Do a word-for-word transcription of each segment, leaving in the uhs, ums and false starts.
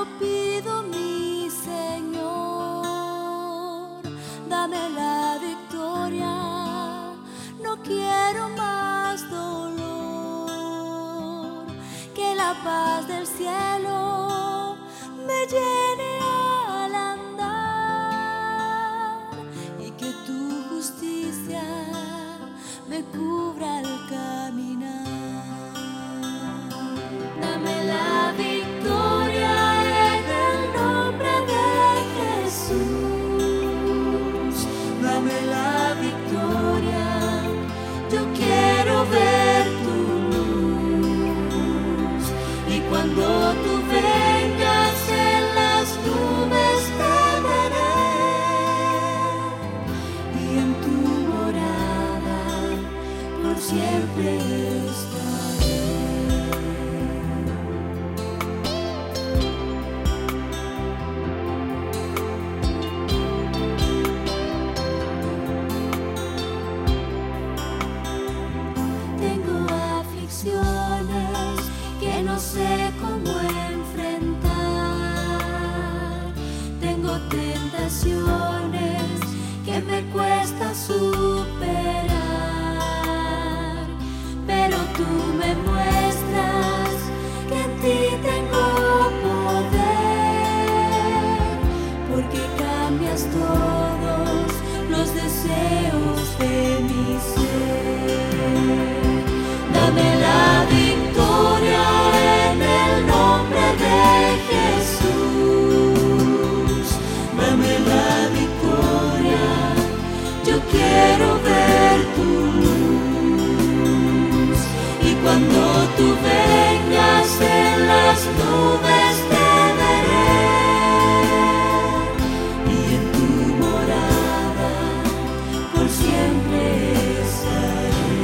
lo pido, mi Señor, dame la victoria. No quiero más dolor, que la paz del cielo me llene al andar y que tu justicia me cubra al caminar. Dame la victoria en el nombre de Jesús. Dame la victoria, yo quiero ver tu luz. Y cuando tú vengas en las nubes te veré, y en tu morada por siempre estaré. Que no sé cómo enfrentar, tengo tentaciones que me cuesta superar, pero tú me muestras que en ti tengo poder, porque cambias todos los deseos de mi ser. Dame la victoria en el nombre de Jesús. Dame la victoria, yo quiero ver tu luz. Y cuando tú vengas en las nubes te veré, y en tu morada por siempre estaré.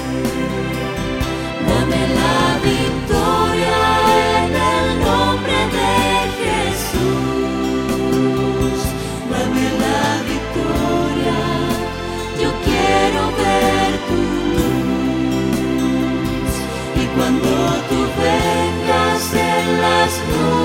Dame la victoria en el nombre de Jesús. Dame la victoria, yo quiero ver tu luz. Y cuando tú vengas en las nubes